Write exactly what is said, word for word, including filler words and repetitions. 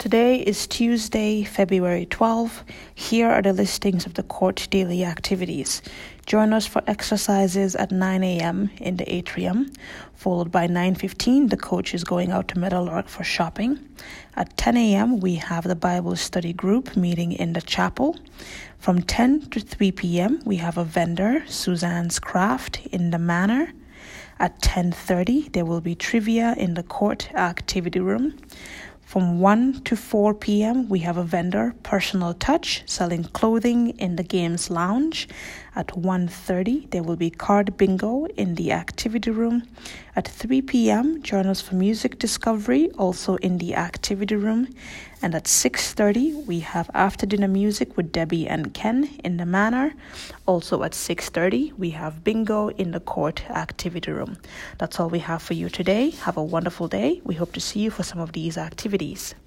Today is Tuesday, February twelfth. Here are the listings of the court daily activities. Join us for exercises at nine a.m. in the atrium, followed by nine fifteen, the coach is going out to Meadowlark for shopping. At ten a.m., we have the Bible study group meeting in the chapel. From ten to three p.m., we have a vendor, Suzanne's Craft, in the manor. At ten thirty, there will be trivia in the court activity room. From one to four p.m., we have a vendor, Personal Touch, selling clothing in the games lounge. At one thirty, there will be card bingo in the activity room. At three p.m., join us for music discovery, also in the activity room. And at six thirty, we have after dinner music with Debbie and Ken in the manor. Also at six thirty, we have bingo in the court activity room. That's all we have for you today. Have a wonderful day. We hope to see you for some of these activities.